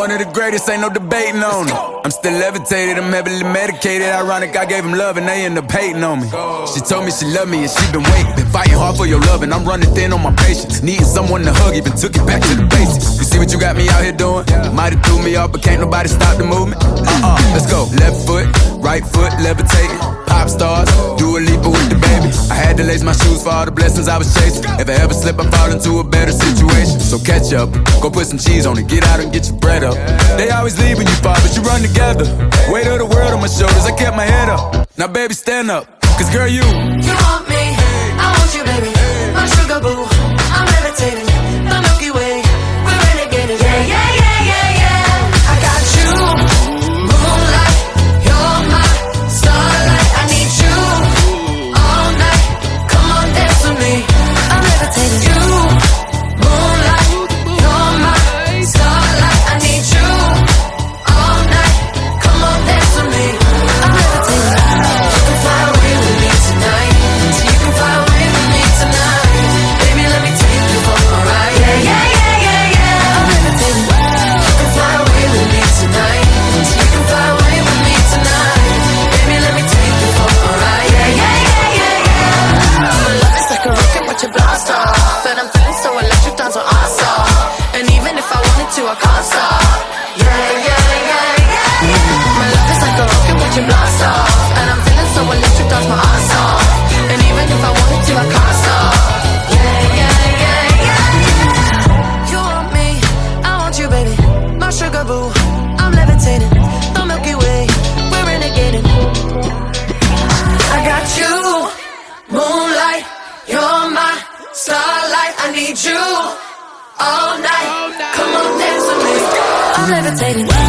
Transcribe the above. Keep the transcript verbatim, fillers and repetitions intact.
one of the greatest, ain't no debating on it. I'm still levitated, I'm heavily medicated. Ironic, I gave him love and they end up hating on me. She told me she loved me and she been waiting. Been fighting hard for your love and I'm running thin on my patience. Needing someone to hug, even took it back to the basics. You see what you got me out here doing? Might have threw me off, but can't nobody stop the movement. Uh-uh, let's go. Left foot, right foot, levitating. Pop stars, do a leap with the baby. I had to lace my shoes for all the blessings I was chasing. If I ever slip, I fall into a better situation. So catch up, go put some cheese on it, get out and get your bread up. They always leave when you fall, but you run together. Weight of the world on my shoulders, I kept my head up. Now baby, stand up, cause girl, you You want me, I want you, baby. My sugar boo, I'm levitating. The Milky Way, we're renegading. Yeah, yeah, yeah, yeah, yeah. I got you, moonlight, you're my starlight. I need you all night. Come on, dance with me. I'm levitating. You, moonlight, you're my starlight. I need you all night. Come on, dance with me. I'm levitating. You can fly away with me tonight. You can fly away with me tonight. Baby, let me take you for a ride. Yeah, yeah, yeah, yeah, yeah. I'm levitating. You can fly away with me tonight. You can fly away with me tonight. Baby, let me take you for a ride. Yeah, yeah, yeah, yeah, yeah. My love is like a rocket, watch it blast off. And I'm feeling so electric, dance on our song. And even if I wanted to, I can't stop. Yeah, yeah, yeah, yeah, yeah. My love is like a rocket, watch it blast off. And I'm feeling so electric, dance my ass off. And even if I wanted to, I can't stop. Yeah, yeah, yeah, yeah. You want me, I want you, baby. My sugar boo, I'm levitating. The Milky Way, we're renegading. I got you, moonlight, you're my starlight. I need you all night. Come on, dance with me. I'm levitating.